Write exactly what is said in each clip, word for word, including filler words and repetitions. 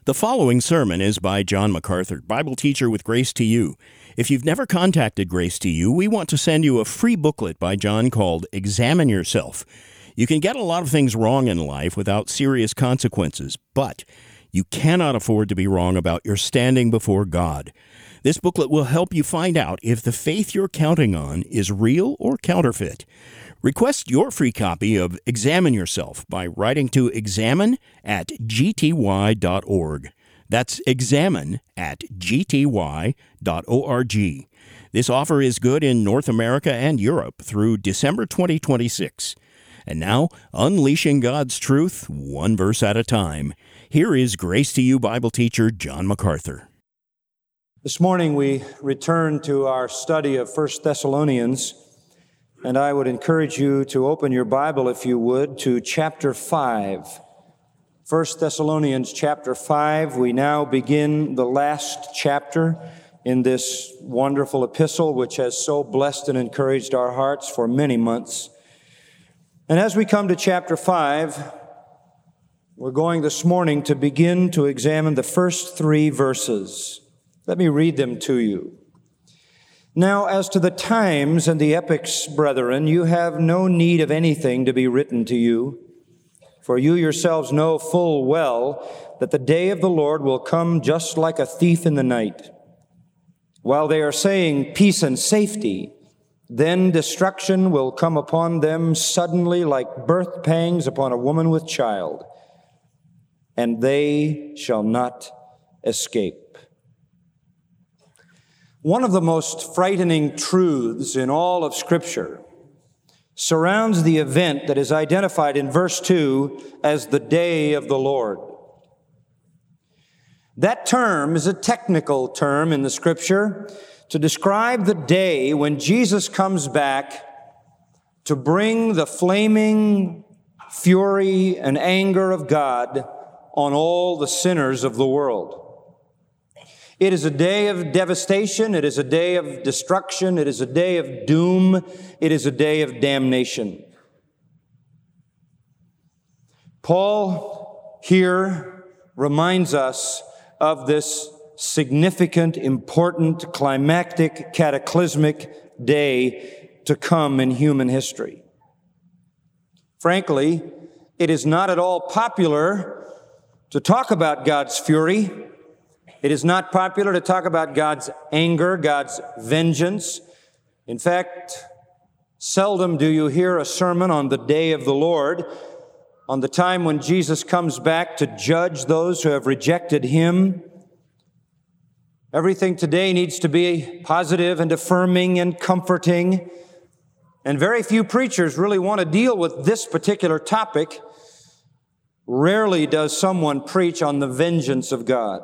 The following sermon is by John MacArthur, Bible teacher with Grace to You. If you've never contacted Grace to You, we want to send you a free booklet by John called Examine Yourself. You can get a lot of things wrong in life without serious consequences, but you cannot afford to be wrong about your standing before God. This booklet will help you find out if the faith you're counting on is real or counterfeit. Request your free copy of Examine Yourself by writing to examine at g t y dot org. That's examine at g t y dot org. This offer is good in North America and Europe through December twenty twenty-six. And now, unleashing God's truth, one verse at a time. Here is Grace to You Bible teacher John MacArthur. This morning we return to our study of First Thessalonians, and I would encourage you to open your Bible, if you would, to chapter five. First Thessalonians chapter five. We now begin the last chapter in this wonderful epistle, which has so blessed and encouraged our hearts for many months. And as we come to chapter five, we're going this morning to begin to examine the first three verses. Let me read them to you. Now, as to the times and the epochs, brethren, you have no need of anything to be written to you, for you yourselves know full well that the day of the Lord will come just like a thief in the night. While they are saying peace and safety, then destruction will come upon them suddenly like birth pangs upon a woman with child, and they shall not escape. One of the most frightening truths in all of Scripture surrounds the event that is identified in verse two as the day of the Lord. That term is a technical term in the Scripture to describe the day when Jesus comes back to bring the flaming fury and anger of God on all the sinners of the world. It is a day of devastation. It is a day of destruction. It is a day of doom. It is a day of damnation. Paul here reminds us of this significant, important, climactic, cataclysmic day to come in human history. Frankly, it is not at all popular to talk about God's fury. It is not popular to talk about God's anger, God's vengeance. In fact, seldom do you hear a sermon on the day of the Lord, on the time when Jesus comes back to judge those who have rejected Him. Everything today needs to be positive and affirming and comforting, and very few preachers really want to deal with this particular topic. Rarely does someone preach on the vengeance of God.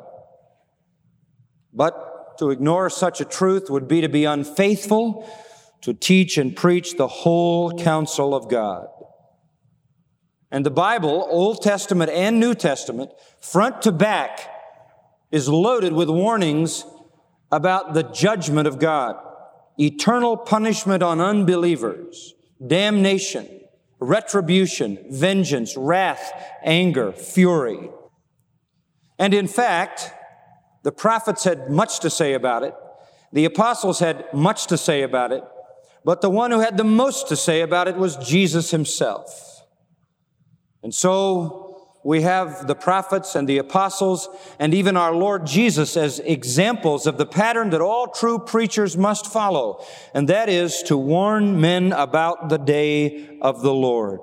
But to ignore such a truth would be to be unfaithful to teach and preach the whole counsel of God. And the Bible, Old Testament and New Testament, front to back, is loaded with warnings about the judgment of God, eternal punishment on unbelievers, damnation, retribution, vengeance, wrath, anger, fury. And in fact, the prophets had much to say about it. The apostles had much to say about it. But the one who had the most to say about it was Jesus Himself. And so we have the prophets and the apostles and even our Lord Jesus as examples of the pattern that all true preachers must follow. And that is to warn men about the day of the Lord.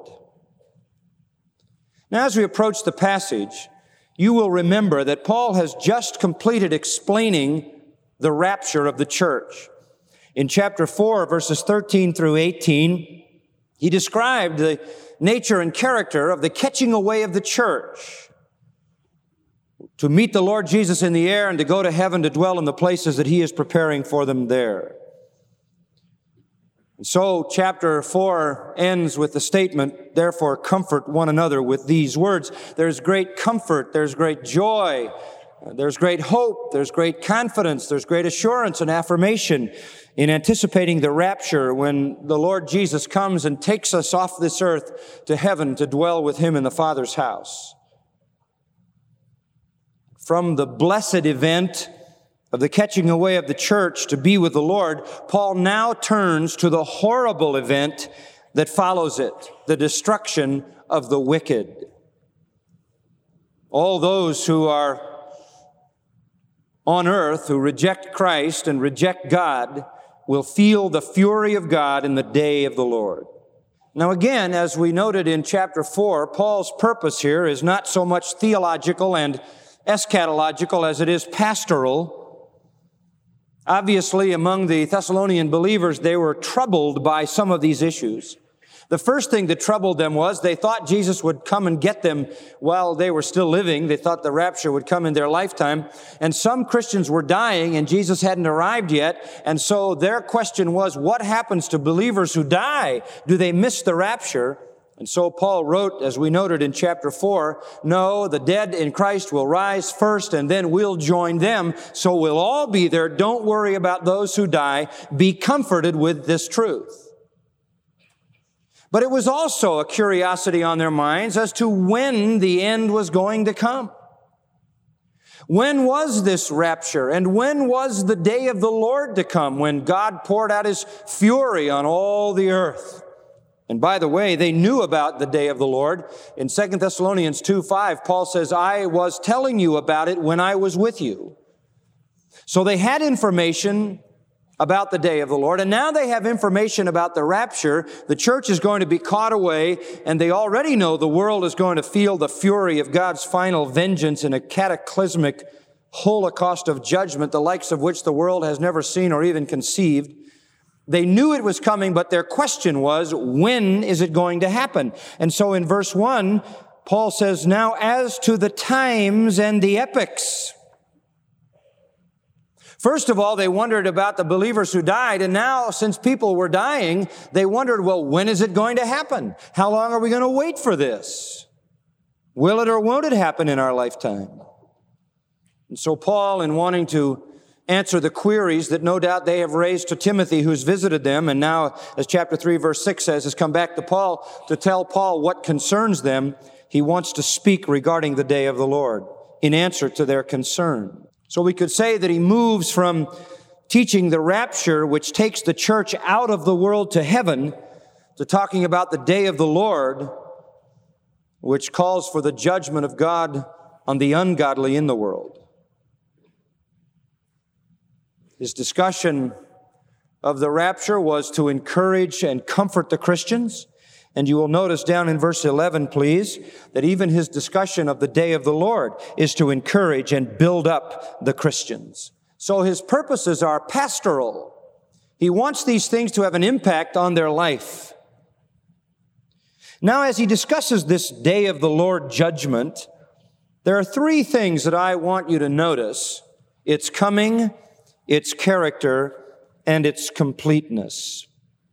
Now, as we approach the passage, you will remember that Paul has just completed explaining the rapture of the church. In chapter four, verses thirteen through eighteen, he described the nature and character of the catching away of the church to meet the Lord Jesus in the air and to go to heaven to dwell in the places that He is preparing for them there. And so chapter four ends with the statement, therefore comfort one another with these words. There's great comfort, there's great joy, there's great hope, there's great confidence, there's great assurance and affirmation in anticipating the rapture when the Lord Jesus comes and takes us off this earth to heaven to dwell with Him in the Father's house. from the blessed event of the catching away of the church to be with the Lord, Paul now turns to the horrible event that follows it, the destruction of the wicked. All those who are on earth, who reject Christ and reject God, will feel the fury of God in the day of the Lord. Now again, as we noted in chapter four, Paul's purpose here is not so much theological and eschatological as it is pastoral. Obviously, among the Thessalonian believers, they were troubled by some of these issues. The first thing that troubled them was they thought Jesus would come and get them while they were still living. They thought the rapture would come in their lifetime. And some Christians were dying and Jesus hadn't arrived yet. And so their question was, what happens to believers who die? Do they miss the rapture? And so Paul wrote, as we noted in chapter four, no, the dead in Christ will rise first and then we'll join them. So we'll all be there. Don't worry about those who die. Be comforted with this truth. But it was also a curiosity on their minds as to when the end was going to come. When was this rapture? And when was the day of the Lord to come, when God poured out His fury on all the earth? And by the way, they knew about the day of the Lord. In Second Thessalonians two five, Paul says, I was telling you about it when I was with you. So they had information about the day of the Lord, and now they have information about the rapture. The church is going to be caught away, and they already know the world is going to feel the fury of God's final vengeance in a cataclysmic holocaust of judgment, the likes of which the world has never seen or even conceived. They knew it was coming, but their question was, when is it going to happen? And so in verse one, Paul says, now as to the times and the epochs. First of all, they wondered about the believers who died, and now, since people were dying, they wondered, well, when is it going to happen? How long are we going to wait for this? Will it or won't it happen in our lifetime? And so Paul, in wanting to answer the queries that no doubt they have raised to Timothy, who's visited them, and now, as chapter three, verse six says, has come back to Paul to tell Paul what concerns them. He wants to speak regarding the day of the Lord in answer to their concern. So we could say that he moves from teaching the rapture, which takes the church out of the world to heaven, to talking about the day of the Lord, which calls for the judgment of God on the ungodly in the world. His discussion of the rapture was to encourage and comfort the Christians. And you will notice down in verse eleven, please, that even his discussion of the day of the Lord is to encourage and build up the Christians. So his purposes are pastoral. He wants these things to have an impact on their life. Now, as he discusses this day of the Lord judgment, there are three things that I want you to notice: its coming, its character, and its completeness.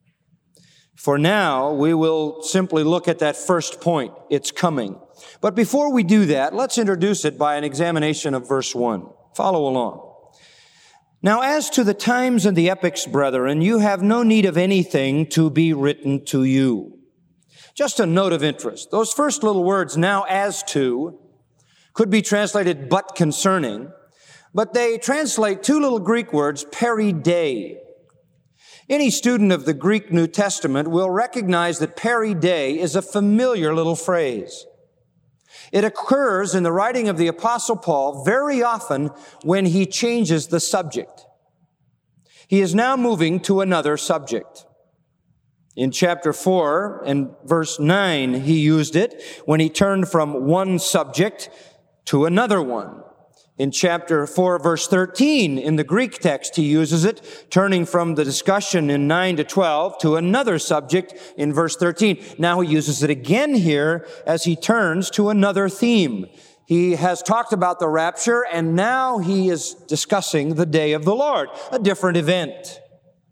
For now, we will simply look at that first point, its coming. But before we do that, let's introduce it by an examination of verse one. Follow along. Now, as to the times and the epochs, brethren, you have no need of anything to be written to you. Just a note of interest. Those first little words, now as to, could be translated but concerning, but they translate two little Greek words, peridei. Any student of the Greek New Testament will recognize that peridei is a familiar little phrase. It occurs in the writing of the Apostle Paul very often when he changes the subject. He is now moving to another subject. In chapter four and verse nine, he used it when he turned from one subject to another one. In chapter four, verse thirteen, in the Greek text, he uses it, turning from the discussion in nine to twelve to another subject in verse thirteen. Now he uses it again here as he turns to another theme. He has talked about the rapture, and now he is discussing the day of the Lord, a different event.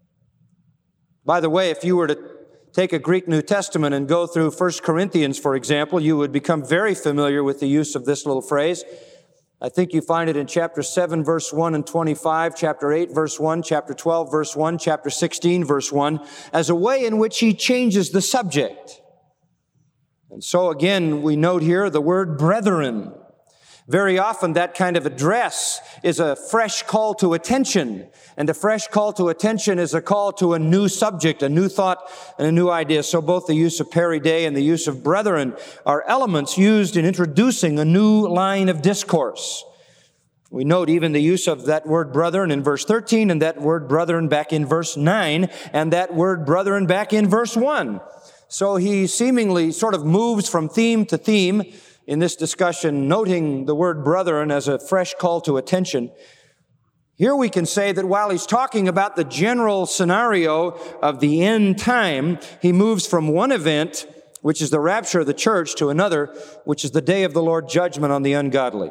By the way, if you were to take a Greek New Testament and go through First Corinthians, for example, you would become very familiar with the use of this little phrase. I think you find it in chapter seven, verse one and twenty-five, chapter eight, verse one, chapter twelve, verse one, chapter sixteen, verse one, as a way in which he changes the subject. And so again, we note here the word brethren. Very often that kind of address is a fresh call to attention, and a fresh call to attention is a call to a new subject, a new thought, and a new idea. So both the use of peri de and the use of brethren are elements used in introducing a new line of discourse. We note even the use of that word brethren in verse thirteen, and that word brethren back in verse nine, and that word brethren back in verse one. So he seemingly sort of moves from theme to theme in this discussion, noting the word brethren as a fresh call to attention. Here we can say that while he's talking about the general scenario of the end time, he moves from one event, which is the rapture of the church, to another, which is the day of the Lord's judgment on the ungodly.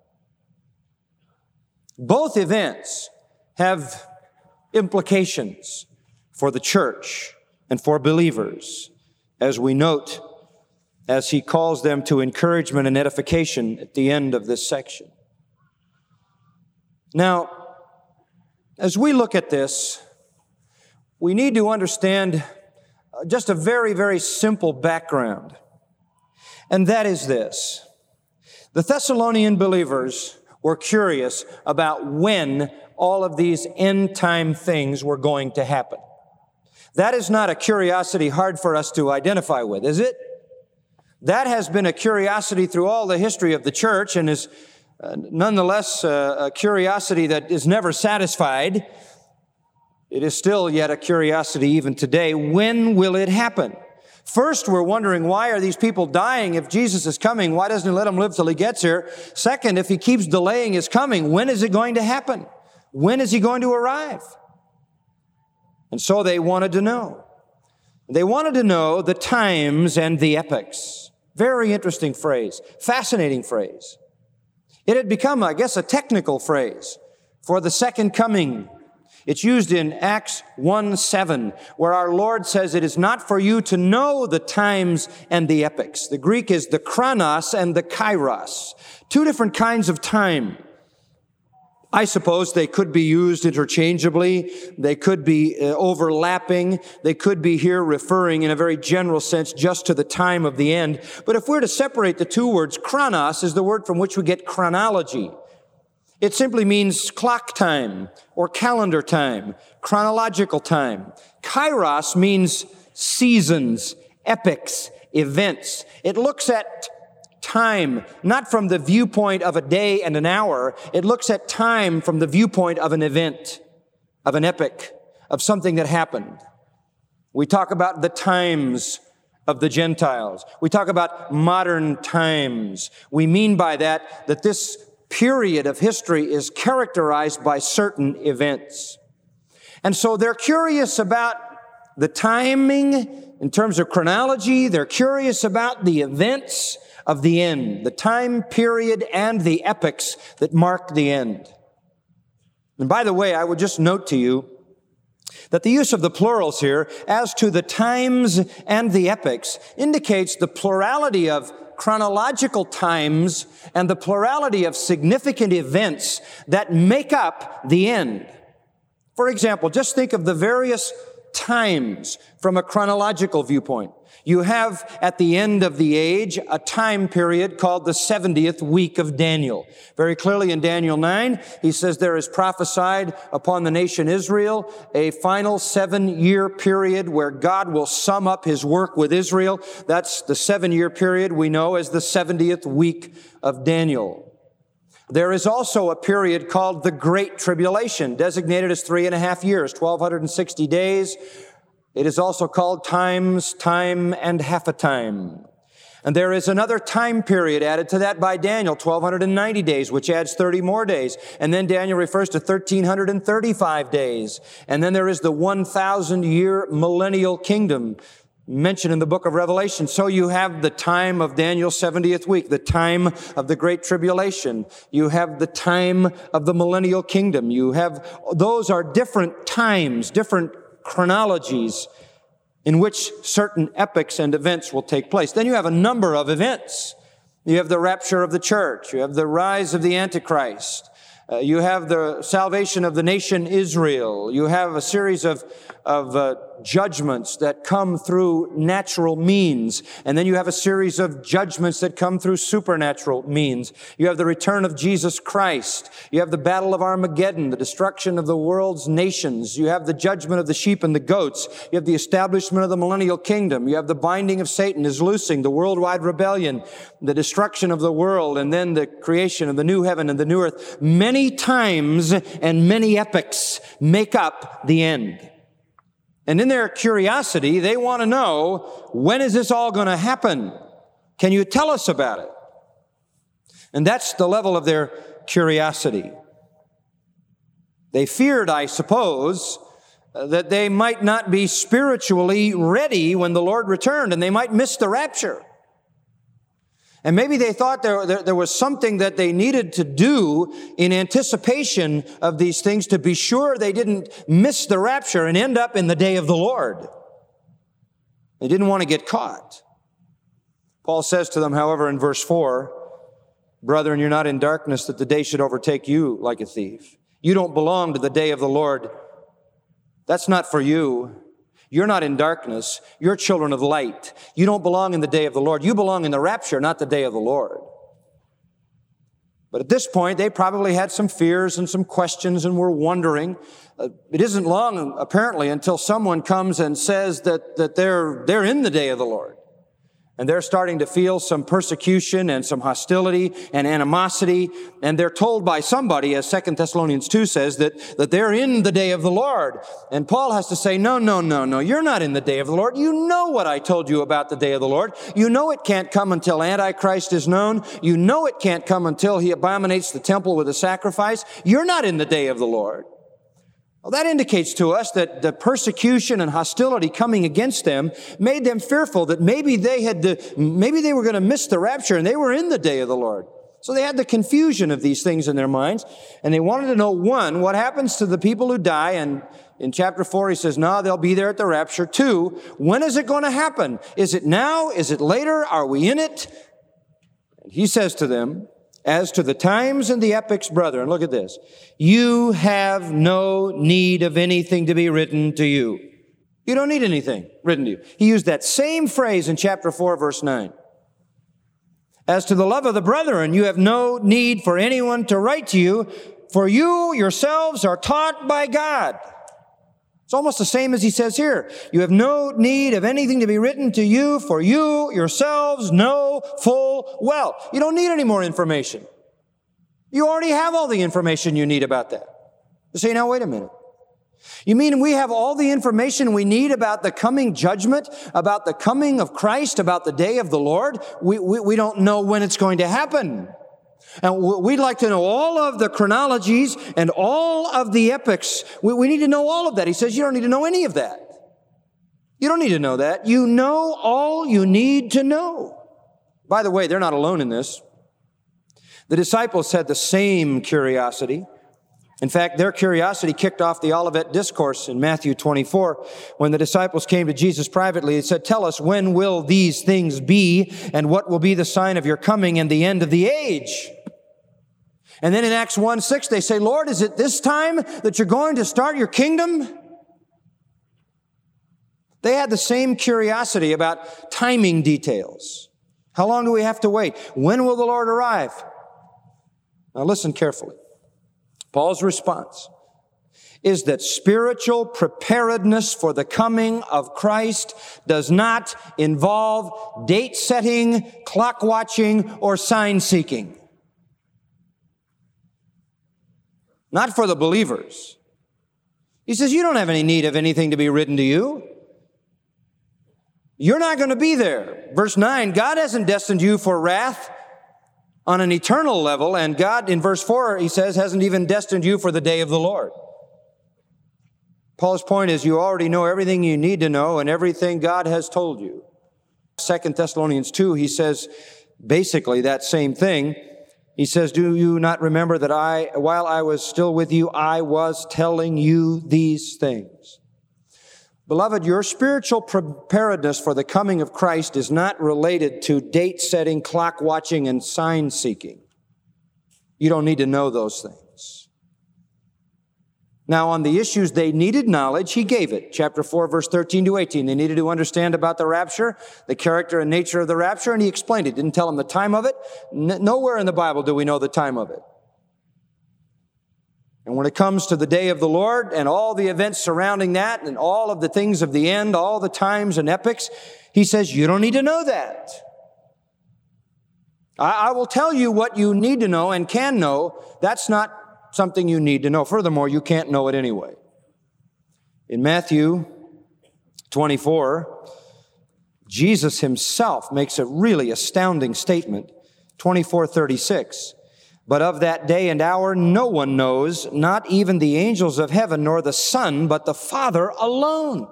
Both events have implications for the church and for believers, as we note as he calls them to encouragement and edification at the end of this section. Now, as we look at this, we need to understand just a very, very simple background. And that is this. The Thessalonian believers were curious about when all of these end-time things were going to happen. That is not a curiosity hard for us to identify with, is it? That has been a curiosity through all the history of the church and is uh, nonetheless uh, a curiosity that is never satisfied. It is still yet a curiosity even today. When will it happen? First, we're wondering, why are these people dying? If Jesus is coming, why doesn't he let them live till he gets here? Second, if he keeps delaying his coming, when is it going to happen? When is he going to arrive? And so they wanted to know. They wanted to know the times and the epochs. Very interesting phrase, fascinating phrase. It had become, I guess, a technical phrase for the second coming. It's used in Acts one seven, where our Lord says, it is not for you to know the times and the epochs. The Greek is the chronos and the kairos, two different kinds of time. I suppose they could be used interchangeably. They could be uh, overlapping. They could be here referring in a very general sense just to the time of the end. But if we're to separate the two words, chronos is the word from which we get chronology. It simply means clock time or calendar time, chronological time. Kairos means seasons, epochs, events. It looks at time, not from the viewpoint of a day and an hour. It looks at time from the viewpoint of an event, of an epoch, of something that happened. We talk about the times of the Gentiles. We talk about modern times. We mean by that that this period of history is characterized by certain events. And so they're curious about the timing in terms of chronology. They're curious about the events of the end, the time period and the epochs that mark the end. And by the way, I would just note to you that the use of the plurals here as to the times and the epochs indicates the plurality of chronological times and the plurality of significant events that make up the end. For example, just think of the various times from a chronological viewpoint. You have at the end of the age a time period called the seventieth week of Daniel. Very clearly in Daniel nine, he says there is prophesied upon the nation Israel a final seven-year period where God will sum up his work with Israel. That's the seven-year period we know as the seventieth week of Daniel. There is also a period called the Great Tribulation, designated as three and a half years, twelve sixty days. It is also called times, time, and half a time. And there is another time period added to that by Daniel, twelve ninety days, which adds thirty more days. And then Daniel refers to thirteen thirty-five days. And then there is the one thousand year millennial kingdom mentioned in the book of Revelation. So you have the time of Daniel's seventieth week, the time of the Great Tribulation. You have the time of the millennial kingdom. You have, those are different times, different chronologies in which certain epochs and events will take place. Then you have a number of events. You have the rapture of the church. You have the rise of the Antichrist. Uh, you have the salvation of the nation Israel. You have a series of, of uh, judgments that come through natural means. And then you have a series of judgments that come through supernatural means. You have the return of Jesus Christ. You have the battle of Armageddon, the destruction of the world's nations. You have the judgment of the sheep and the goats. You have the establishment of the millennial kingdom. You have the binding of Satan, his loosing, the worldwide rebellion, the destruction of the world, and then the creation of the new heaven and the new earth. Many times and many epochs make up the end. And in their curiosity, they want to know, when is this all going to happen? Can you tell us about it? And that's the level of their curiosity. They feared, I suppose, that they might not be spiritually ready when the Lord returned, and they might miss the rapture. And maybe they thought there, there, there was something that they needed to do in anticipation of these things to be sure they didn't miss the rapture and end up in the day of the Lord. They didn't want to get caught. Paul says to them, however, in verse four, "Brethren, you're not in darkness that the day should overtake you like a thief. You don't belong to the day of the Lord. That's not for you. You're not in darkness. You're children of light. You don't belong in the day of the Lord. You belong in the rapture, not the day of the Lord." But at this point, they probably had some fears and some questions and were wondering. Uh, it isn't long, apparently, until someone comes and says that, that they're, they're in the day of the Lord. And they're starting to feel some persecution and some hostility and animosity. And they're told by somebody, as Second Thessalonians two says, that, that they're in the day of the Lord. And Paul has to say, no, no, no, no, you're not in the day of the Lord. You know what I told you about the day of the Lord. You know it can't come until Antichrist is known. You know it can't come until he abominates the temple with a sacrifice. You're not in the day of the Lord. Well, that indicates to us that the persecution and hostility coming against them made them fearful that maybe they had to, maybe they were going to miss the rapture and they were in the day of the Lord. So they had the confusion of these things in their minds, and they wanted to know, one, what happens to the people who die? And in chapter four, he says, no, they'll be there at the rapture. Two, when is it going to happen? Is it now? Is it later? Are we in it? And he says to them, as to the times and the epochs, brethren, look at this. You have no need of anything to be written to you. You don't need anything written to you. He used that same phrase in chapter four, verse nine. As to the love of the brethren, you have no need for anyone to write to you, for you yourselves are taught by God. It's almost the same as he says here. You have no need of anything to be written to you, for you yourselves know full well. You don't need any more information. You already have all the information you need about that. You say, now wait a minute. You mean we have all the information we need about the coming judgment, about the coming of Christ, about the day of the Lord? We, we, we don't know when it's going to happen. And we'd like to know all of the chronologies and all of the epochs. We, we need to know all of that. He says you don't need to know any of that. You don't need to know that. You know all you need to know. By the way, they're not alone in this. The disciples had the same curiosity. In fact, their curiosity kicked off the Olivet Discourse in Matthew twenty-four. When the disciples came to Jesus privately, they said, tell us, when will these things be, and what will be the sign of your coming and the end of the age? And then in Acts one six, they say, Lord, is it this time that you're going to start your kingdom? They had the same curiosity about timing details. How long do we have to wait? When will the Lord arrive? Now listen carefully. Paul's response is that spiritual preparedness for the coming of Christ does not involve date setting, clock watching, or sign seeking. Not for the believers. He says, you don't have any need of anything to be written to you. You're not going to be there. Verse nine, God hasn't destined you for wrath on an eternal level, and God, in verse four, he says, hasn't even destined you for the day of the Lord. Paul's point is you already know everything you need to know and everything God has told you. Second Thessalonians two, he says basically that same thing. He says, do you not remember that I, while I was still with you, I was telling you these things? Beloved, your spiritual preparedness for the coming of Christ is not related to date setting, clock watching, and sign seeking. You don't need to know those things. Now, on the issues they needed knowledge, he gave it. Chapter four, verse thirteen to eighteen. They needed to understand about the rapture, the character and nature of the rapture, and he explained it. Didn't tell them the time of it. N- nowhere in the Bible do we know the time of it. And when it comes to the day of the Lord and all the events surrounding that and all of the things of the end, all the times and epochs, he says, you don't need to know that. I, I will tell you what you need to know and can know. That's not something you need to know. Furthermore, you can't know it anyway. In Matthew twenty-four, Jesus himself makes a really astounding statement. twenty-four thirty-six. But of that day and hour no one knows, not even the angels of heaven, nor the Son, but the Father alone.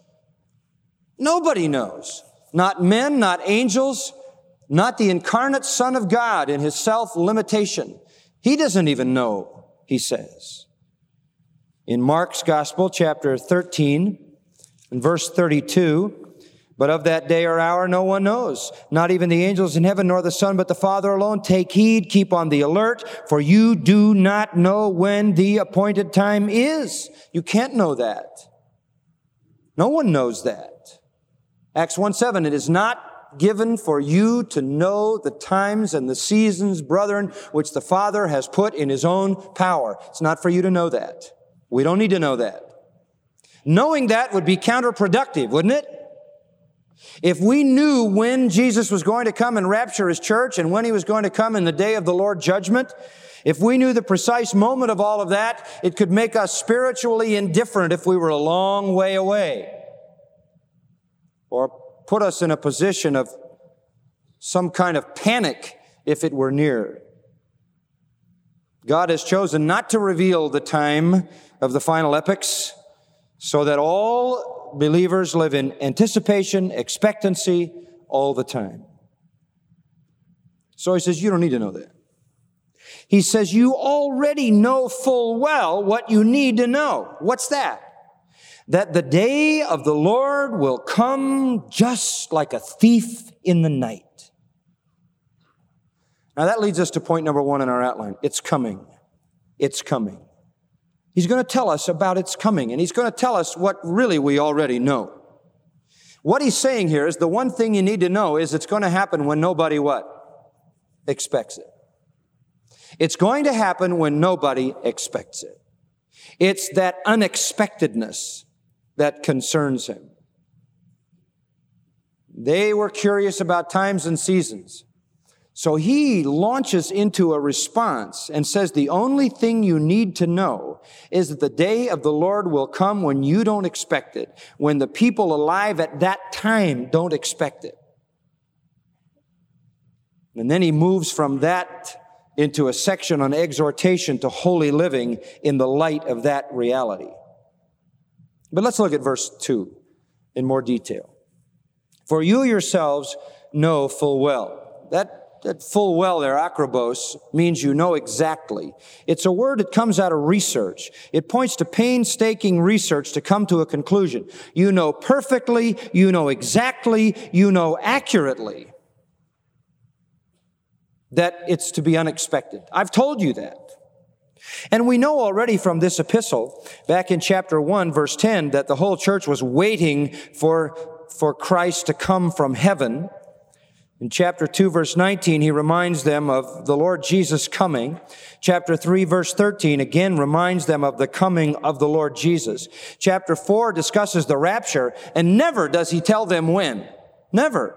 Nobody knows. Not men, not angels, not the incarnate Son of God in his self-limitation. He doesn't even know, he says. In Mark's Gospel, chapter thirteen, and verse thirty-two, but of that day or hour no one knows, not even the angels in heaven nor the Son, but the Father alone. Take heed, keep on the alert, for you do not know when the appointed time is. You can't know that. No one knows that. Acts one seven, it is not given for you to know the times and the seasons, brethren, which the Father has put in his own power. It's not for you to know that. We don't need to know that. Knowing that would be counterproductive, wouldn't it? If we knew when Jesus was going to come and rapture his church and when he was going to come in the day of the Lord judgment, if we knew the precise moment of all of that, it could make us spiritually indifferent if we were a long way away, or put us in a position of some kind of panic if it were near. God has chosen not to reveal the time of the final epochs so that all believers live in anticipation, expectancy all the time. So he says, you don't need to know that. He says, you already know full well what you need to know. What's that? That the day of the Lord will come just like a thief in the night. Now that leads us to point number one in our outline. It's coming. It's coming. He's going to tell us about its coming, and he's going to tell us what really we already know. What he's saying here is the one thing you need to know is it's going to happen when nobody what? Expects it. It's going to happen when nobody expects it. It's that unexpectedness that concerns him. They were curious about times and seasons. So he launches into a response and says the only thing you need to know is that the day of the Lord will come when you don't expect it, when the people alive at that time don't expect it. And then he moves from that into a section on exhortation to holy living in the light of that reality. But let's look at verse two in more detail. For you yourselves know full well. That That full well there, akrobos, means you know exactly. It's a word that comes out of research. It points to painstaking research to come to a conclusion. You know perfectly, you know exactly, you know accurately that it's to be unexpected. I've told you that. And we know already from this epistle, back in chapter one, verse ten, that the whole church was waiting for, for Christ to come from heaven. In chapter two, verse nineteen, he reminds them of the Lord Jesus coming. Chapter three, verse thirteen, again reminds them of the coming of the Lord Jesus. Chapter four discusses the rapture, and never does he tell them when. Never.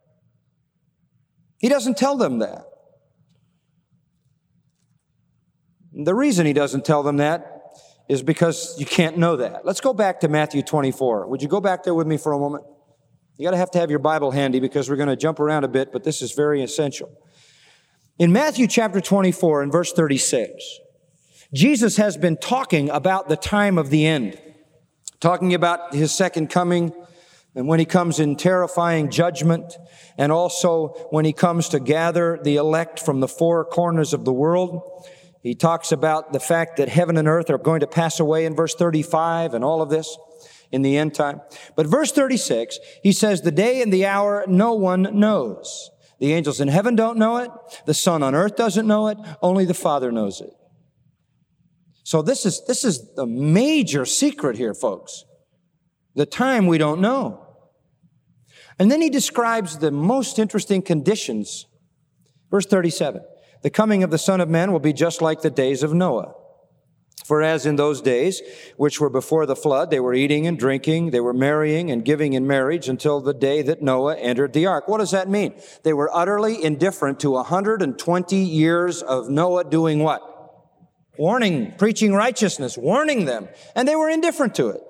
He doesn't tell them that. The reason he doesn't tell them that is because you can't know that. Let's go back to Matthew twenty-four. Would you go back there with me for a moment? You got to have to have your Bible handy because we're going to jump around a bit, but this is very essential. In Matthew chapter twenty-four and verse thirty-six, Jesus has been talking about the time of the end, talking about his second coming and when he comes in terrifying judgment, and also when he comes to gather the elect from the four corners of the world. He talks about the fact that heaven and earth are going to pass away in verse thirty-five and all of this in the end time. But verse thirty-six, he says, the day and the hour no one knows. The angels in heaven don't know it. The Son on earth doesn't know it. Only the Father knows it. So this is, this is the major secret here, folks. The time we don't know. And then he describes the most interesting conditions. Verse thirty-seven, the coming of the Son of Man will be just like the days of Noah. For as in those days, which were before the flood, they were eating and drinking, they were marrying and giving in marriage until the day that Noah entered the ark. What does that mean? They were utterly indifferent to one hundred twenty years of Noah doing what? Warning, preaching righteousness, warning them. And they were indifferent to it.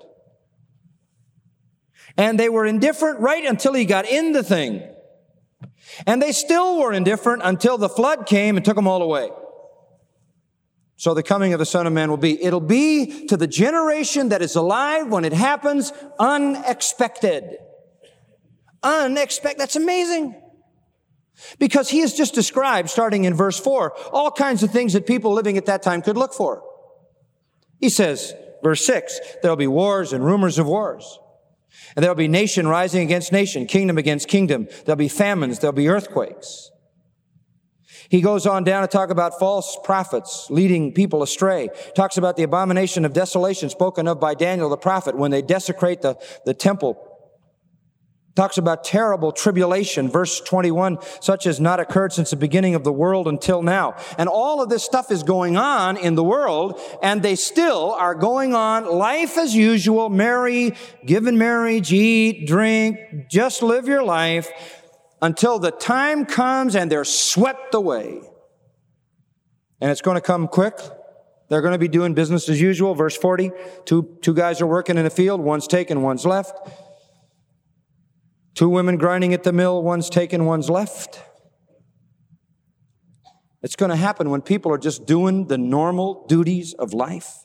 And they were indifferent right until he got in the thing. And they still were indifferent until the flood came and took them all away. So the coming of the Son of Man will be, it'll be to the generation that is alive when it happens unexpected. Unexpected. That's amazing. Because he has just described, starting in verse four, all kinds of things that people living at that time could look for. He says, verse six, there'll be wars and rumors of wars. And there'll be nation rising against nation, kingdom against kingdom. There'll be famines, there'll be earthquakes. He goes on down to talk about false prophets leading people astray. Talks about the abomination of desolation spoken of by Daniel the prophet when they desecrate the, the temple. Talks about terrible tribulation, verse twenty-one, such as not occurred since the beginning of the world until now. And all of this stuff is going on in the world, and they still are going on life as usual, marry, give in marriage, eat, drink, just live your life until the time comes and they're swept away. And it's going to come quick. They're going to be doing business as usual. Verse forty, two, two guys are working in a field, one's taken, one's left. Two women grinding at the mill, one's taken, one's left. It's going to happen when people are just doing the normal duties of life.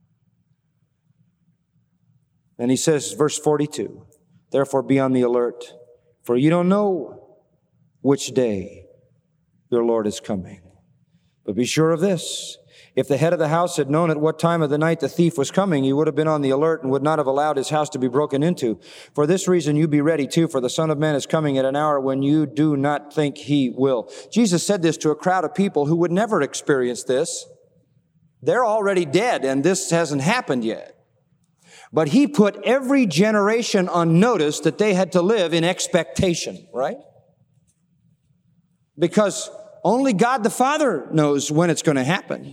And he says, verse forty-two, therefore be on the alert, for you don't know which day your Lord is coming. But be sure of this, if the head of the house had known at what time of the night the thief was coming, he would have been on the alert and would not have allowed his house to be broken into. For this reason, you be ready too, for the Son of Man is coming at an hour when you do not think he will. Jesus said this to a crowd of people who would never experience this. They're already dead, and this hasn't happened yet. But he put every generation on notice that they had to live in expectation, right? Because only God the Father knows when it's going to happen.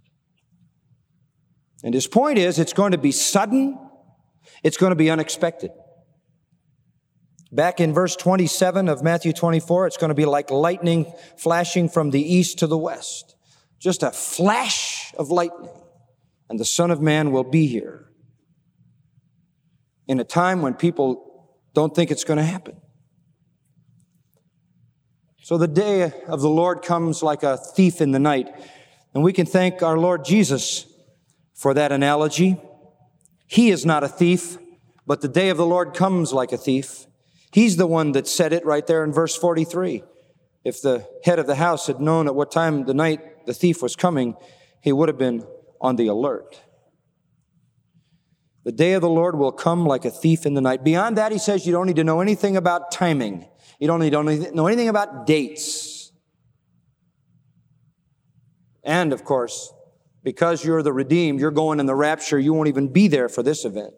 And his point is, it's going to be sudden, it's going to be unexpected. Back in verse twenty-seven of Matthew twenty-four, it's going to be like lightning flashing from the east to the west. Just a flash of lightning, and the Son of Man will be here in a time when people don't think it's going to happen. So the day of the Lord comes like a thief in the night, and we can thank our Lord Jesus for that analogy. He is not a thief, but the day of the Lord comes like a thief. He's the one that said it right there in verse forty-three. If the head of the house had known at what time of the night the thief was coming, he would have been on the alert. The day of the Lord will come like a thief in the night. Beyond that, he says you don't need to know anything about timing. You don't need to know anything about dates. And, of course, because you're the redeemed, you're going in the rapture, you won't even be there for this event.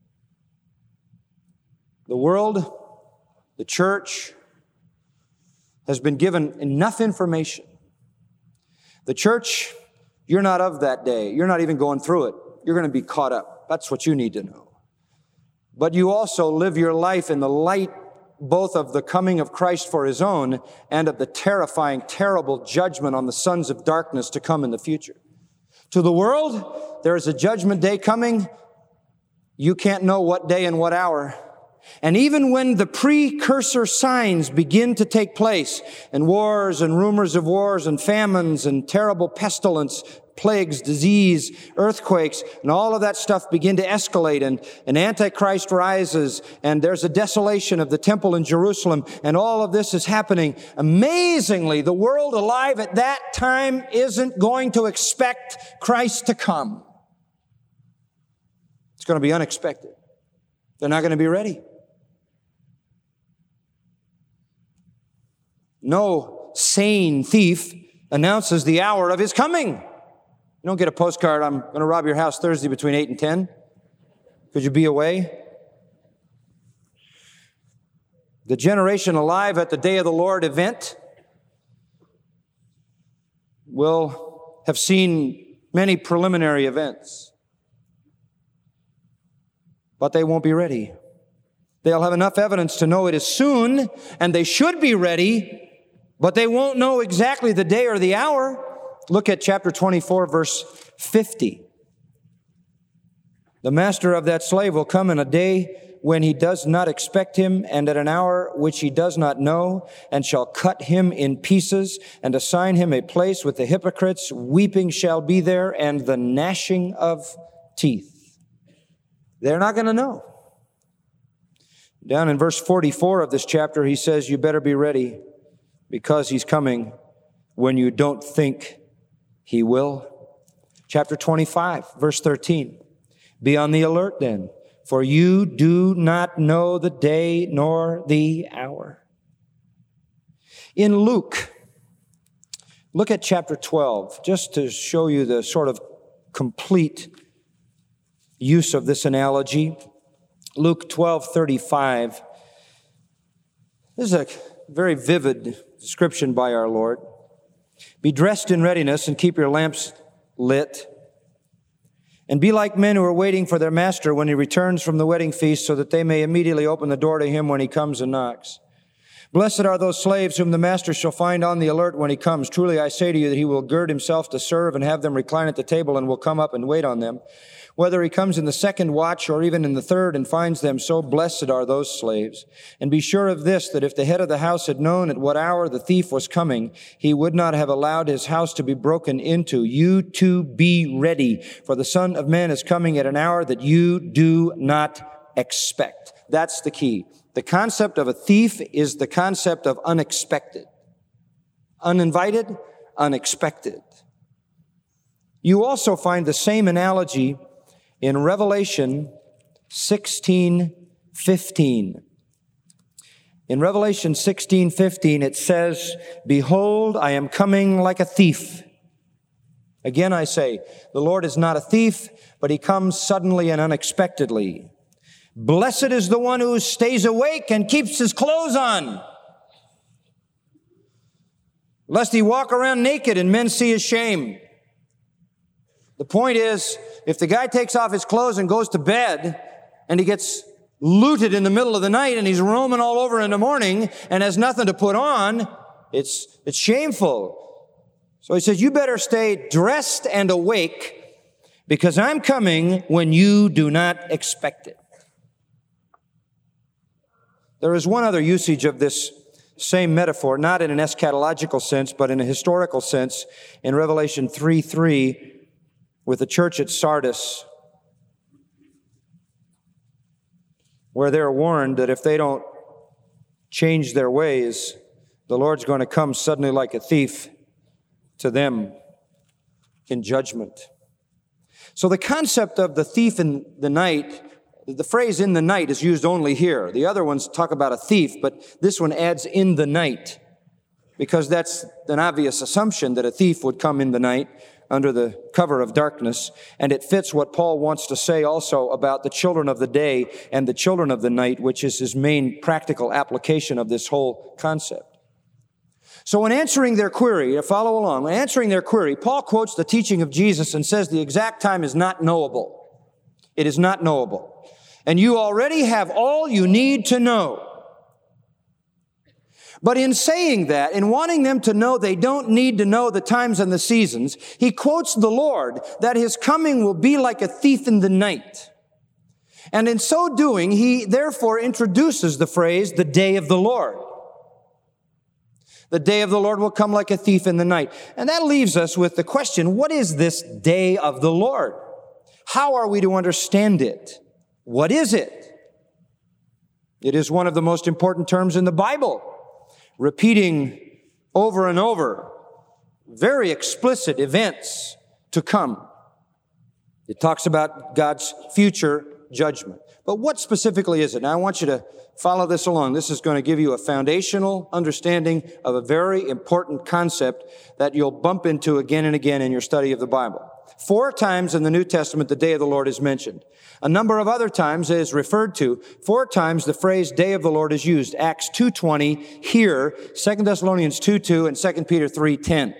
The world, the church, has been given enough information. The church, you're not of that day. You're not even going through it. You're going to be caught up. That's what you need to know. But you also live your life in the light both of the coming of Christ for his own and of the terrifying, terrible judgment on the sons of darkness to come in the future. To the world, there is a judgment day coming. You can't know what day and what hour. And even when the precursor signs begin to take place, and wars and rumors of wars and famines and terrible pestilence, plagues, disease, earthquakes, and all of that stuff begin to escalate, and an Antichrist rises, and there's a desolation of the temple in Jerusalem, and all of this is happening. Amazingly, the world alive at that time isn't going to expect Christ to come. It's going to be unexpected. They're not going to be ready. No sane thief announces the hour of his coming. don't get a postcard, I'm going to rob your house Thursday between eight and ten. Could you be away? The generation alive at the Day of the Lord event will have seen many preliminary events, but they won't be ready. They'll have enough evidence to know it is soon, and they should be ready, but they won't know exactly the day or the hour. Look at chapter twenty-four, verse fifty. The master of that slave will come in a day when he does not expect him, and at an hour which he does not know, and shall cut him in pieces, and assign him a place with the hypocrites. Weeping shall be there, and the gnashing of teeth. They're not going to know. Down in verse forty-four of this chapter, he says, you better be ready, because he's coming when you don't think he will. Chapter twenty-five, verse thirteen. Be on the alert then, for you do not know the day nor the hour. In Luke, look at chapter twelve, just to show you the sort of complete use of this analogy. Luke twelve thirty-five. This is a very vivid description by our Lord. Be dressed in readiness and keep your lamps lit. And be like men who are waiting for their master when he returns from the wedding feast, so that they may immediately open the door to him when he comes and knocks. Blessed are those slaves whom the master shall find on the alert when he comes. Truly I say to you that he will gird himself to serve and have them recline at the table, and will come up and wait on them. Whether he comes in the second watch or even in the third and finds them so, blessed are those slaves. And be sure of this, that if the head of the house had known at what hour the thief was coming, he would not have allowed his house to be broken into. You too be ready, for the Son of Man is coming at an hour that you do not expect. That's the key. The concept of a thief is the concept of unexpected. Uninvited, unexpected. You also find the same analogy in Revelation sixteen fifteen. In Revelation sixteen fifteen, it says, behold, I am coming like a thief. Again, I say, the Lord is not a thief, but he comes suddenly and unexpectedly. Blessed is the one who stays awake and keeps his clothes on, lest he walk around naked and men see his shame. The point is, if the guy takes off his clothes and goes to bed, and he gets looted in the middle of the night, and he's roaming all over in the morning and has nothing to put on, it's, it's shameful. So he says, you better stay dressed and awake, because I'm coming when you do not expect it. There is one other usage of this same metaphor, not in an eschatological sense, but in a historical sense, in Revelation three three, with the church at Sardis, where they're warned that if they don't change their ways, the Lord's going to come suddenly like a thief to them in judgment. So the concept of the thief in the night, the phrase in the night is used only here. The other ones talk about a thief, but this one adds in the night, because that's an obvious assumption that a thief would come in the night under the cover of darkness, and it fits what Paul wants to say also about the children of the day and the children of the night, which is his main practical application of this whole concept. So in answering their query, follow along, in answering their query, Paul quotes the teaching of Jesus and says the exact time is not knowable. It is not knowable. And you already have all you need to know. But in saying that, in wanting them to know they don't need to know the times and the seasons, he quotes the Lord that his coming will be like a thief in the night. And in so doing, he therefore introduces the phrase, the day of the Lord. The day of the Lord will come like a thief in the night. And that leaves us with the question, what is this day of the Lord? How are we to understand it? What is it? It is one of the most important terms in the Bible, repeating over and over very explicit events to come. It talks about God's future judgment. But what specifically is it? Now I want you to follow this along. This is going to give you a foundational understanding of a very important concept that you'll bump into again and again in your study of the Bible. Four times in the New Testament, the day of the Lord is mentioned. A number of other times it is referred to. Four times the phrase day of the Lord is used. Acts two twenty, here, Second Thessalonians two two, and Second Peter three ten.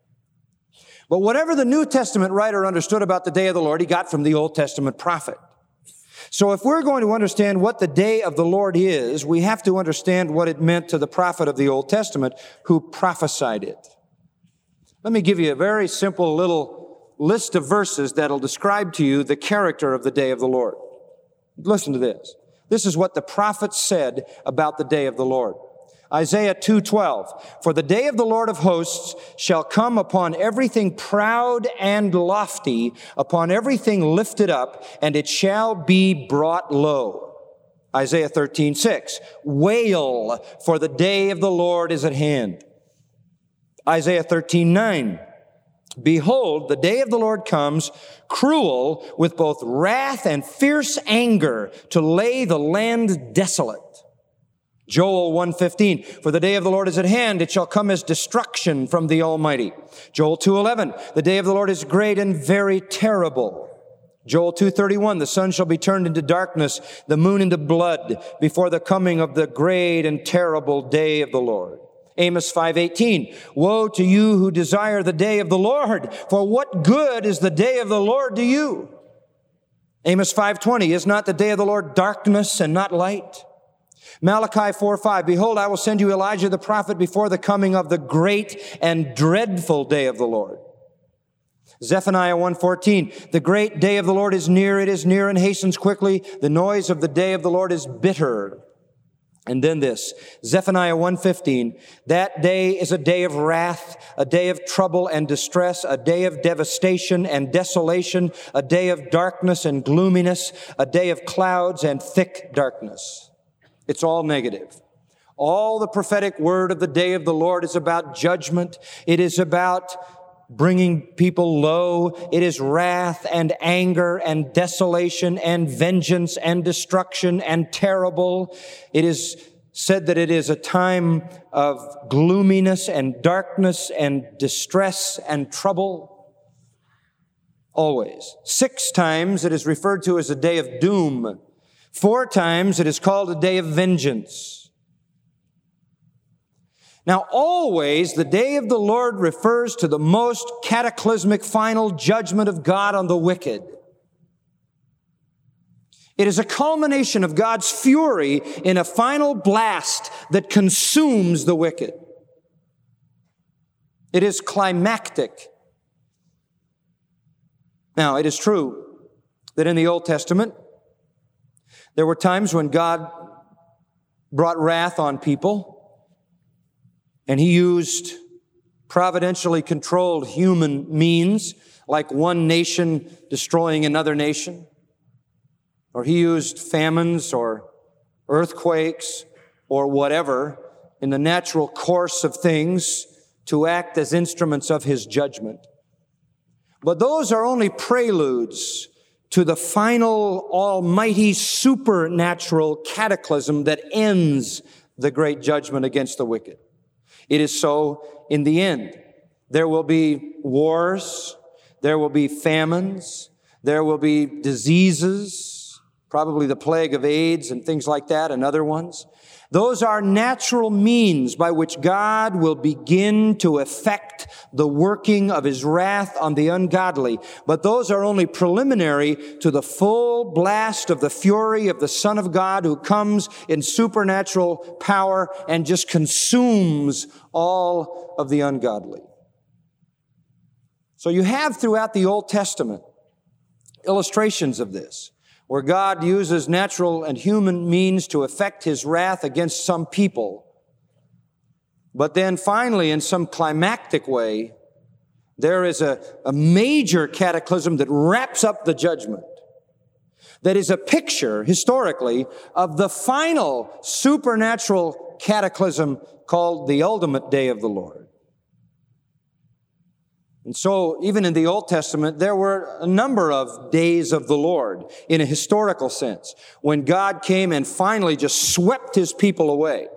But whatever the New Testament writer understood about the day of the Lord, he got from the Old Testament prophet. So if we're going to understand what the day of the Lord is, we have to understand what it meant to the prophet of the Old Testament who prophesied it. Let me give you a very simple little list of verses that'll describe to you the character of the day of the Lord. Listen to this. This is what the prophet said about the day of the Lord. Isaiah two twelve, for the day of the Lord of hosts shall come upon everything proud and lofty, upon everything lifted up, and it shall be brought low. Isaiah thirteen six, wail, for the day of the Lord is at hand. Isaiah thirteen nine, behold, the day of the Lord comes, cruel, with both wrath and fierce anger, to lay the land desolate. Joel one fifteen, for the day of the Lord is at hand, it shall come as destruction from the Almighty. Joel two eleven, the day of the Lord is great and very terrible. Joel two thirty-one, the sun shall be turned into darkness, the moon into blood, before the coming of the great and terrible day of the Lord. Amos five eighteen, woe to you who desire the day of the Lord, for what good is the day of the Lord to you? Amos five twenty, is not the day of the Lord darkness and not light? Malachi four five, behold, I will send you Elijah the prophet before the coming of the great and dreadful day of the Lord. Zephaniah one fourteen, the great day of the Lord is near, it is near and hastens quickly. The noise of the day of the Lord is bitter. And then this, Zephaniah one fifteen, that day is a day of wrath, a day of trouble and distress, a day of devastation and desolation, a day of darkness and gloominess, a day of clouds and thick darkness. It's all negative. All the prophetic word of the day of the Lord is about judgment. It is about bringing people low. It is wrath and anger and desolation and vengeance and destruction and terrible. It is said that it is a time of gloominess and darkness and distress and trouble. Always. Six times it is referred to as a day of doom. Four times it is called a day of vengeance. Now, always the day of the Lord refers to the most cataclysmic final judgment of God on the wicked. It is a culmination of God's fury in a final blast that consumes the wicked. It is climactic. Now, it is true that in the Old Testament, there were times when God brought wrath on people, and He used providentially controlled human means, like one nation destroying another nation, or He used famines or earthquakes or whatever in the natural course of things to act as instruments of His judgment. But those are only preludes to the final, almighty, supernatural cataclysm that ends the great judgment against the wicked. It is so in the end. There will be wars, there will be famines, there will be diseases, probably the plague of AIDS and things like that and other ones. Those are natural means by which God will begin to effect the working of His wrath on the ungodly. But those are only preliminary to the full blast of the fury of the Son of God who comes in supernatural power and just consumes all of the ungodly. So you have throughout the Old Testament illustrations of this, where God uses natural and human means to effect His wrath against some people. But then finally, in some climactic way, there is a, a major cataclysm that wraps up the judgment. That is a picture, historically, of the final supernatural cataclysm called the ultimate day of the Lord. And so, even in the Old Testament, there were a number of days of the Lord in a historical sense, when God came and finally just swept His people away.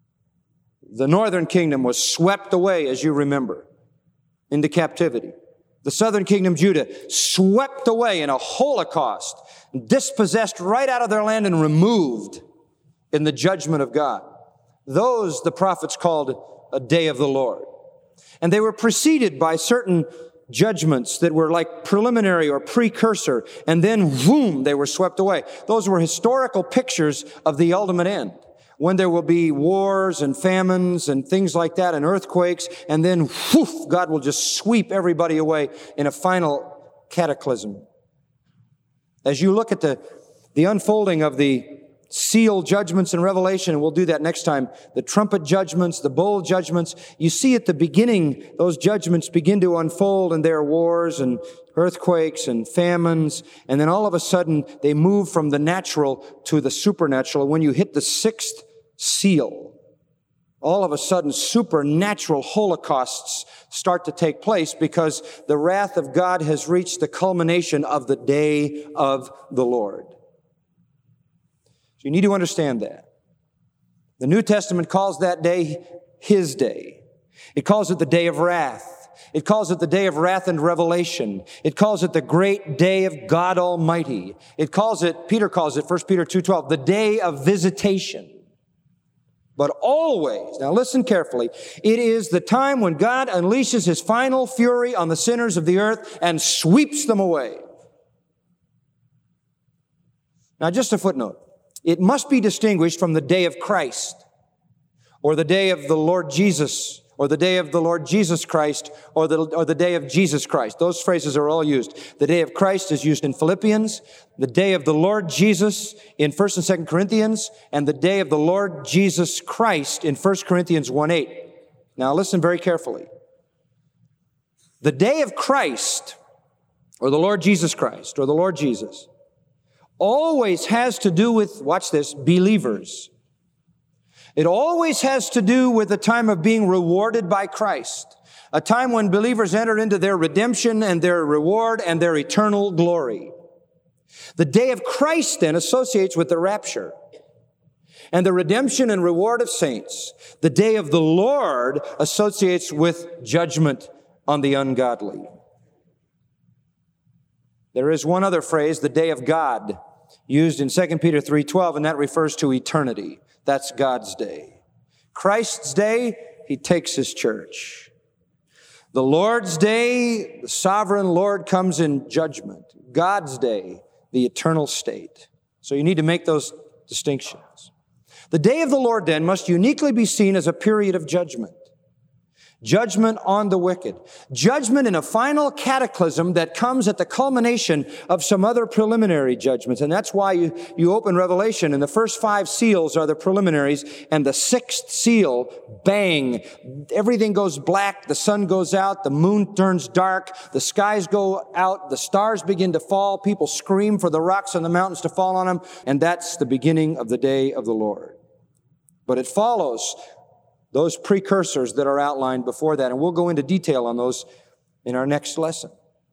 The northern kingdom was swept away, as you remember, into captivity. The southern kingdom, Judah, swept away in a holocaust, dispossessed right out of their land and removed in the judgment of God. Those the prophets called a day of the Lord. And they were preceded by certain judgments that were like preliminary or precursor, and then, boom, they were swept away. Those were historical pictures of the ultimate end, when there will be wars and famines and things like that and earthquakes, and then, whoof, God will just sweep everybody away in a final cataclysm. As you look at the, the unfolding of the seal judgments in Revelation, and we'll do that next time, the trumpet judgments, the bowl judgments, you see at the beginning, those judgments begin to unfold, and there are wars and earthquakes and famines, and then all of a sudden, they move from the natural to the supernatural. When you hit the sixth seal, all of a sudden, supernatural holocausts start to take place because the wrath of God has reached the culmination of the day of the Lord. So you need to understand that. The New Testament calls that day His day. It calls it the day of wrath. It calls it the day of wrath and revelation. It calls it the great day of God Almighty. It calls it, Peter calls it, First Peter two twelve, the day of visitation. But always, now listen carefully, it is the time when God unleashes His final fury on the sinners of the earth and sweeps them away. Now just a footnote. It must be distinguished from the day of Christ, or the day of the Lord Jesus, or the day of the Lord Jesus Christ, or the, or the day of Jesus Christ. Those phrases are all used. The day of Christ is used in Philippians, the day of the Lord Jesus in First and Second Corinthians, and the day of the Lord Jesus Christ in First Corinthians one eight. Now listen very carefully. The day of Christ, or the Lord Jesus Christ, or the Lord Jesus, always has to do with, watch this, believers. It always has to do with the time of being rewarded by Christ, a time when believers enter into their redemption and their reward and their eternal glory. The day of Christ then associates with the rapture and the redemption and reward of saints. The day of the Lord associates with judgment on the ungodly. There is one other phrase, the day of God, used in Second Peter three twelve, and that refers to eternity. That's God's day. Christ's day, He takes His church. The Lord's day, the sovereign Lord comes in judgment. God's day, the eternal state. So you need to make those distinctions. The day of the Lord, then, must uniquely be seen as a period of judgment. Judgment on the wicked. Judgment in a final cataclysm that comes at the culmination of some other preliminary judgments. And that's why you, you open Revelation and the first five seals are the preliminaries, and the sixth seal, bang, everything goes black, the sun goes out, the moon turns dark, the skies go out, the stars begin to fall, people scream for the rocks and the mountains to fall on them, and that's the beginning of the day of the Lord. But it follows those precursors that are outlined before that, and we'll go into detail on those in our next lesson.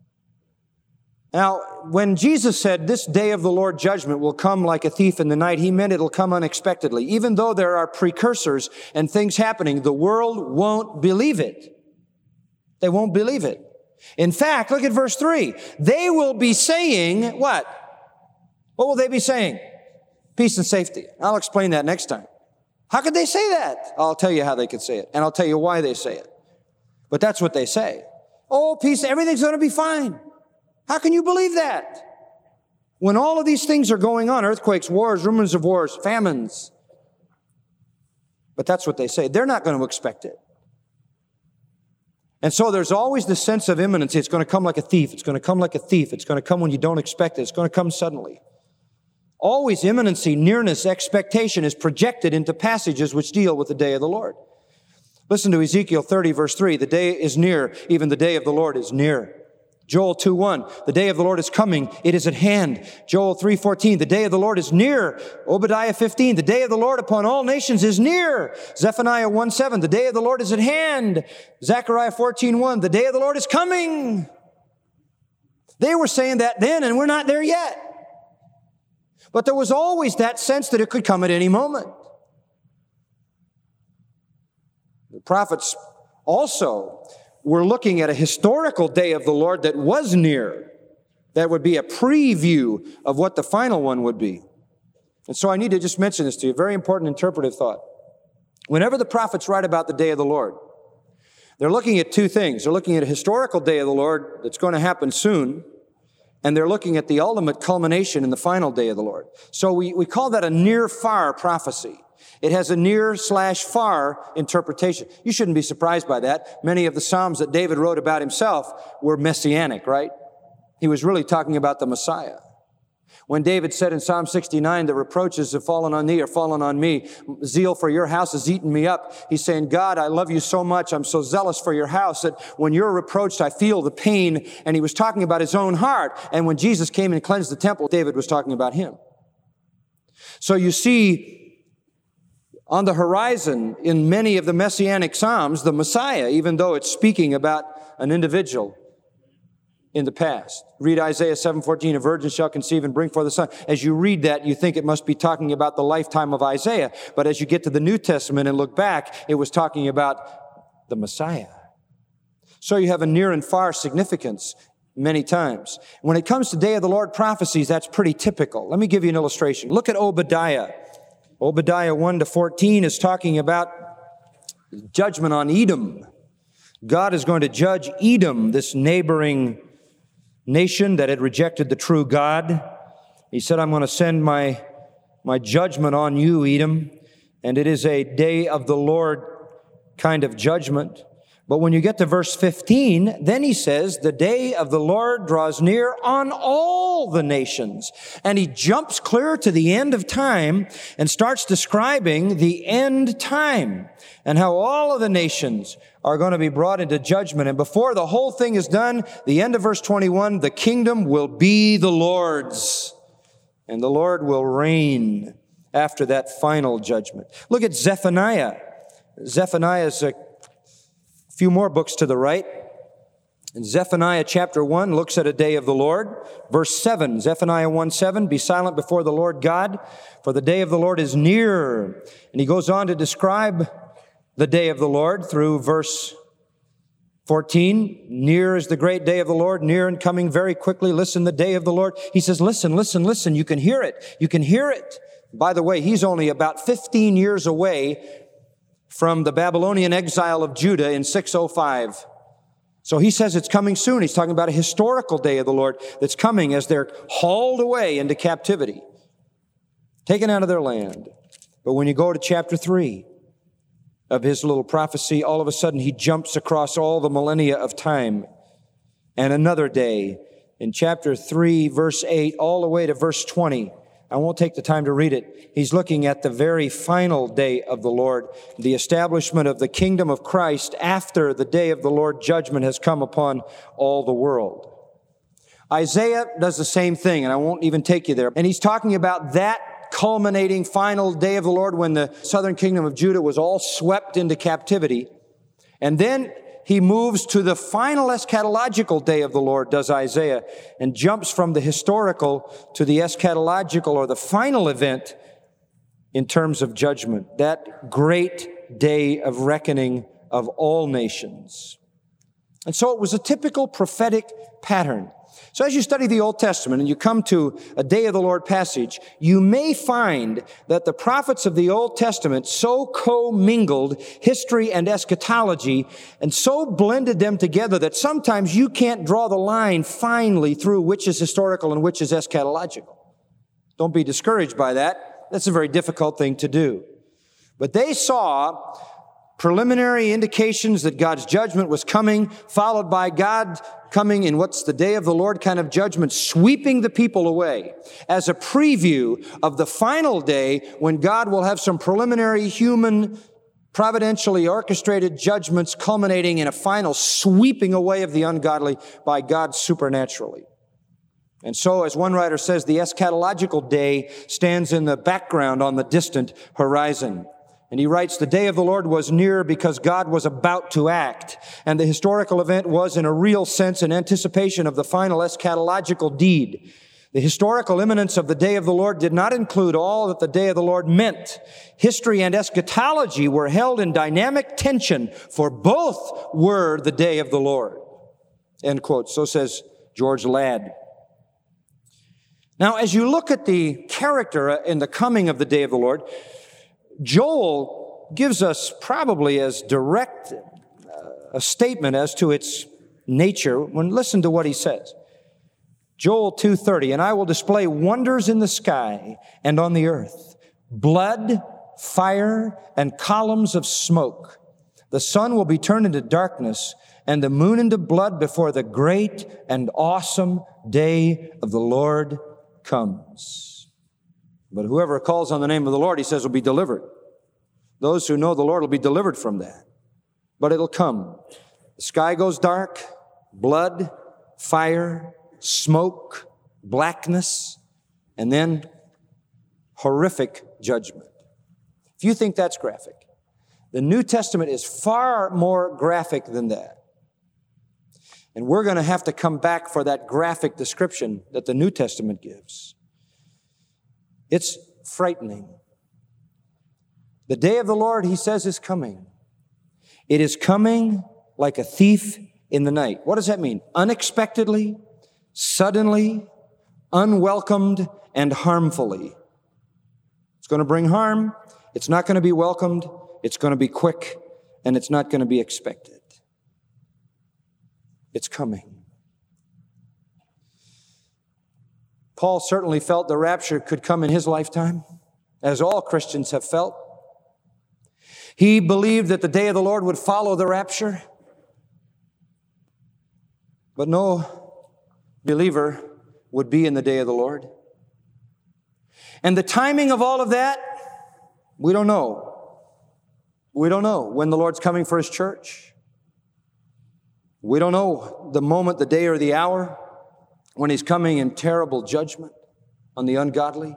Now, when Jesus said this day of the Lord judgment will come like a thief in the night, He meant it'll come unexpectedly. Even though there are precursors and things happening, the world won't believe it. They won't believe it. In fact, look at verse three. They will be saying what? What will they be saying? Peace and safety. I'll explain that next time. How could they say that? I'll tell you how they could say it, and I'll tell you why they say it. But that's what they say. Oh, peace, everything's going to be fine. How can you believe that? When all of these things are going on, earthquakes, wars, rumors of wars, famines. But that's what they say. They're not going to expect it. And so there's always this sense of imminency. It's going to come like a thief. It's going to come like a thief. It's going to come when you don't expect it. It's going to come suddenly. Always imminency, nearness, expectation is projected into passages which deal with the day of the Lord. Listen to Ezekiel thirty, verse three. The day is near, even the day of the Lord is near. Joel two one, the day of the Lord is coming, it is at hand. Joel three fourteen, the day of the Lord is near. Obadiah fifteen, the day of the Lord upon all nations is near. Zephaniah one seven, the day of the Lord is at hand. Zechariah fourteen one, the day of the Lord is coming. They were saying that then, and we're not there yet. But there was always that sense that it could come at any moment. The prophets also we're looking at a historical day of the Lord that was near. That would be a preview of what the final one would be. And so I need to just mention this to you, a very important interpretive thought. Whenever the prophets write about the day of the Lord, they're looking at two things. They're looking at a historical day of the Lord that's going to happen soon, and they're looking at the ultimate culmination in the final day of the Lord. So we, we call that a near-far prophecy. It has a near slash far interpretation. You shouldn't be surprised by that. Many of the Psalms that David wrote about himself were messianic, right? He was really talking about the Messiah. When David said in Psalm sixty-nine, the reproaches have fallen on thee or fallen on me, zeal for your house has eaten me up. He's saying, God, I love you so much. I'm so zealous for your house that when you're reproached, I feel the pain. And he was talking about his own heart. And when Jesus came and cleansed the temple, David was talking about him. So you see, on the horizon in many of the messianic Psalms, the Messiah, even though it's speaking about an individual in the past. Read Isaiah seven fourteen, a virgin shall conceive and bring forth a son. As you read that, you think it must be talking about the lifetime of Isaiah. But as you get to the New Testament and look back, it was talking about the Messiah. So you have a near and far significance many times. When it comes to Day of the Lord prophecies, that's pretty typical. Let me give you an illustration. Look at Obadiah. Obadiah one to fourteen is talking about judgment on Edom. God is going to judge Edom, this neighboring nation that had rejected the true God. He said, I'm going to send my, my judgment on you, Edom. And it is a day of the Lord kind of judgment. But when you get to verse fifteen, then he says, the day of the Lord draws near on all the nations. And he jumps clear to the end of time and starts describing the end time and how all of the nations are going to be brought into judgment. And before the whole thing is done, the end of verse twenty-one, the kingdom will be the Lord's, and the Lord will reign after that final judgment. Look at Zephaniah. Zephaniah is a few more books to the right. And Zephaniah chapter one looks at a day of the Lord. Verse seven, Zephaniah one seven, be silent before the Lord God, for the day of the Lord is near. And he goes on to describe the day of the Lord through verse fourteen. Near is the great day of the Lord, near and coming very quickly. Listen, the day of the Lord. He says, listen, listen, listen. You can hear it. You can hear it. By the way, he's only about fifteen years away from the Babylonian exile of Judah in six oh five. So he says it's coming soon. He's talking about a historical day of the Lord that's coming as they're hauled away into captivity, taken out of their land. But when you go to chapter three of his little prophecy, all of a sudden he jumps across all the millennia of time and another day. In chapter three, verse eight, all the way to verse twenty, I won't take the time to read it. He's looking at the very final day of the Lord, the establishment of the kingdom of Christ after the day of the Lord judgment has come upon all the world. Isaiah does the same thing, and I won't even take you there. And he's talking about that culminating final day of the Lord when the southern kingdom of Judah was all swept into captivity. And then he moves to the final eschatological day of the Lord, does Isaiah, and jumps from the historical to the eschatological or the final event in terms of judgment, that great day of reckoning of all nations. And so it was a typical prophetic pattern. So as you study the Old Testament and you come to a Day of the Lord passage, you may find that the prophets of the Old Testament so co-mingled history and eschatology and so blended them together that sometimes you can't draw the line finely through which is historical and which is eschatological. Don't be discouraged by that. That's a very difficult thing to do. But they saw preliminary indications that God's judgment was coming, followed by God coming in what's the day of the Lord kind of judgment, sweeping the people away as a preview of the final day when God will have some preliminary human, providentially orchestrated judgments culminating in a final sweeping away of the ungodly by God supernaturally. And so, as one writer says, the eschatological day stands in the background on the distant horizon. And he writes, the day of the Lord was near because God was about to act. And the historical event was, in a real sense, an anticipation of the final eschatological deed. The historical imminence of the day of the Lord did not include all that the day of the Lord meant. History and eschatology were held in dynamic tension, for both were the day of the Lord. End quote. So says George Ladd. Now, as you look at the character in the coming of the day of the Lord, Joel gives us probably as direct a statement as to its nature. When listen to what he says. Joel two thirty, and I will display wonders in the sky and on the earth, blood, fire, and columns of smoke. The sun will be turned into darkness and the moon into blood before the great and awesome day of the Lord comes. But whoever calls on the name of the Lord, he says, will be delivered. Those who know the Lord will be delivered from that. But it'll come. The sky goes dark, blood, fire, smoke, blackness, and then horrific judgment. If you think that's graphic, the New Testament is far more graphic than that. And we're going to have to come back for that graphic description that the New Testament gives. It's frightening. The day of the Lord, he says, is coming. It is coming like a thief in the night. What does that mean? Unexpectedly, suddenly, unwelcomed, and harmfully. It's going to bring harm. It's not going to be welcomed. It's going to be quick, and it's not going to be expected. It's coming. Paul certainly felt the rapture could come in his lifetime, as all Christians have felt. He believed that the day of the Lord would follow the rapture. But no believer would be in the day of the Lord. And the timing of all of that, we don't know. We don't know when the Lord's coming for his church. We don't know the moment, the day, or the hour when he's coming in terrible judgment on the ungodly.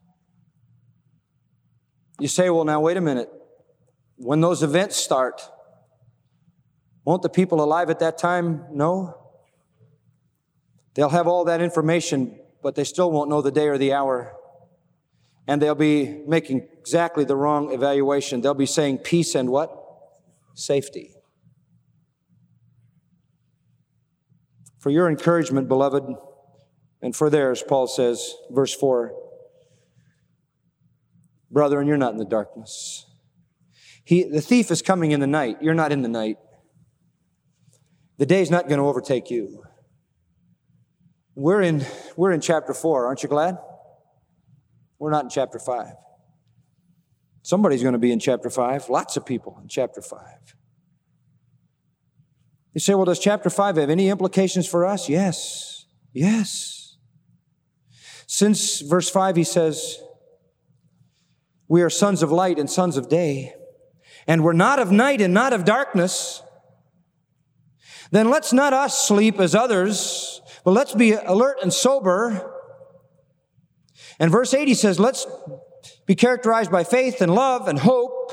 You say, well, now, wait a minute. When those events start, won't the people alive at that time know? They'll have all that information, but they still won't know the day or the hour. And they'll be making exactly the wrong evaluation. They'll be saying peace and what? Safety. For your encouragement, beloved, and for theirs, Paul says, verse four, brethren, you're not in the darkness. He, the thief is coming in the night. You're not in the night. The day's not going to overtake you. We're in, we're in chapter four. Aren't you glad? We're not in chapter five. Somebody's going to be in chapter five. Lots of people in chapter five. You say, well, does chapter five have any implications for us? Yes. Yes. Since verse five, he says, we are sons of light and sons of day, and we're not of night and not of darkness. Then let's not us sleep as others, but let's be alert and sober. And verse eight, he says, let's be characterized by faith and love and hope.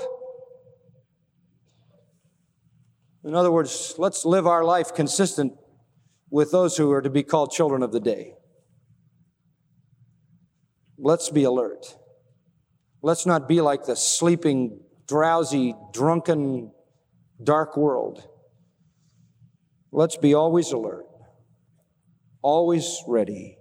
In other words, let's live our life consistent with those who are to be called children of the day. Let's be alert. Let's not be like the sleeping, drowsy, drunken, dark world. Let's be always alert, always ready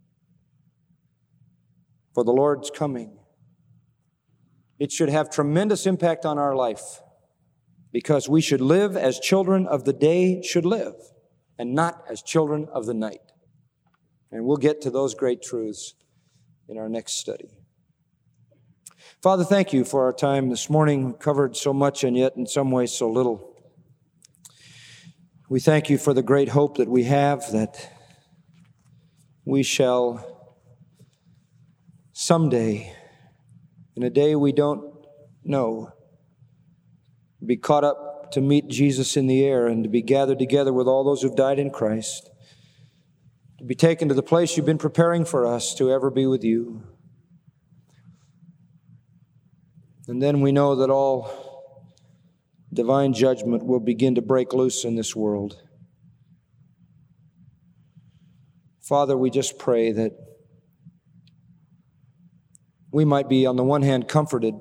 for the Lord's coming. It should have tremendous impact on our life because we should live as children of the day should live and not as children of the night. And we'll get to those great truths in our next study. Father, thank you for our time this morning. We covered so much and yet in some ways so little. We thank you for the great hope that we have that we shall someday, in a day we don't know, be caught up to meet Jesus in the air and to be gathered together with all those who've died in Christ, to be taken to the place you've been preparing for us to ever be with you. And then we know that all divine judgment will begin to break loose in this world. Father, we just pray that we might be, on the one hand, comforted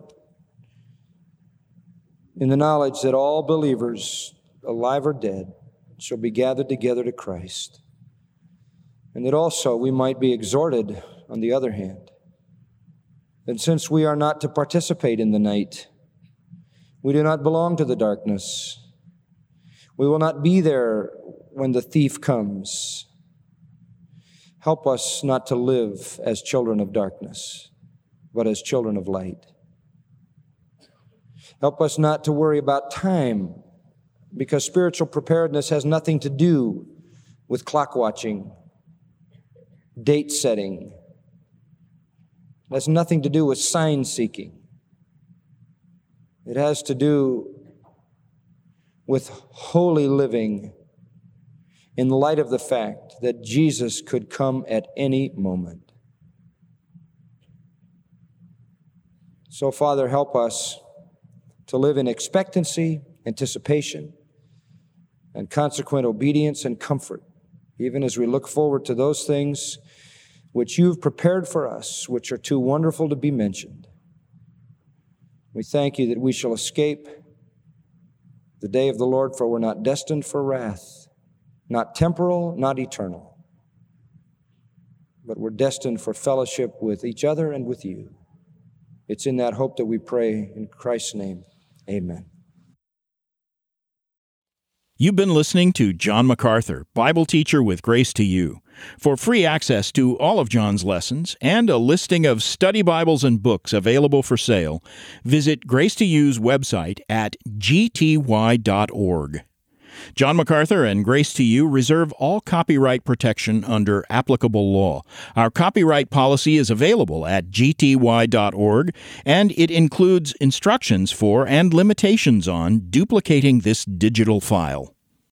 in the knowledge that all believers, alive or dead, shall be gathered together to Christ. And that also we might be exhorted, on the other hand, that since we are not to participate in the night, we do not belong to the darkness. We will not be there when the thief comes. Help us not to live as children of darkness, but as children of light. Help us not to worry about time, because spiritual preparedness has nothing to do with clock watching, date setting. It has nothing to do with sign seeking. It has to do with holy living in light of the fact that Jesus could come at any moment. So, Father, help us to live in expectancy, anticipation, and consequent obedience and comfort, even as we look forward to those things which you've prepared for us, which are too wonderful to be mentioned. We thank you that we shall escape the day of the Lord, for we're not destined for wrath, not temporal, not eternal, but we're destined for fellowship with each other and with you. It's in that hope that we pray in Christ's name. Amen. You've been listening to John MacArthur, Bible teacher with Grace to You. For free access to all of John's lessons and a listing of study Bibles and books available for sale, visit Grace to You's website at g t y dot org. John MacArthur and Grace to You reserve all copyright protection under applicable law. Our copyright policy is available at g t y dot org, and it includes instructions for and limitations on duplicating this digital file.